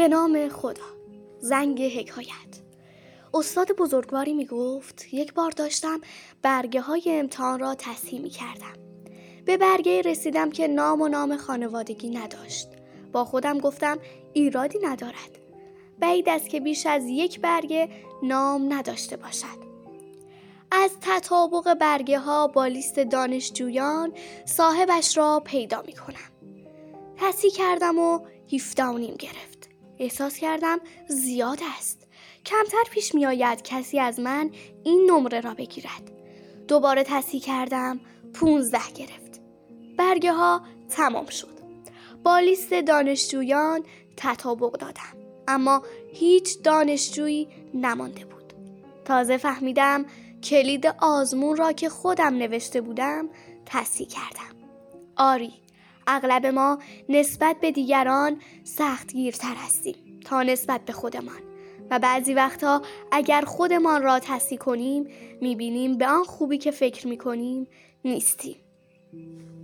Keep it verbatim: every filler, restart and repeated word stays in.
به نام خدا. زنگ حکایت. استاد بزرگواری می گفت یک بار داشتم برگه های امتحان را تصحیح می کردم. به برگه رسیدم که نام و نام خانوادگی نداشت. با خودم گفتم ایرادی ندارد. بعید است که بیش از یک برگه نام نداشته باشد. از تطابق برگه ها با لیست دانشجویان صاحبش را پیدا می کنم. تصحیح کردم و هفده و نیم گرفت. احساس کردم زیاد است. کمتر پیش می آید کسی از من این نمره را بگیرد. دوباره تصحیح کردم، پونزده گرفت. برگه ها تمام شد. با لیست دانشجویان تطابق دادم، اما هیچ دانشجویی نمانده بود. تازه فهمیدم کلید آزمون را که خودم نوشته بودم تصحیح کردم. آری، اغلب ما نسبت به دیگران سختگیرتر هستیم تا نسبت به خودمان و بعضی وقتا اگر خودمان را تصحیح کنیم میبینیم به آن خوبی که فکر میکنیم نیستیم.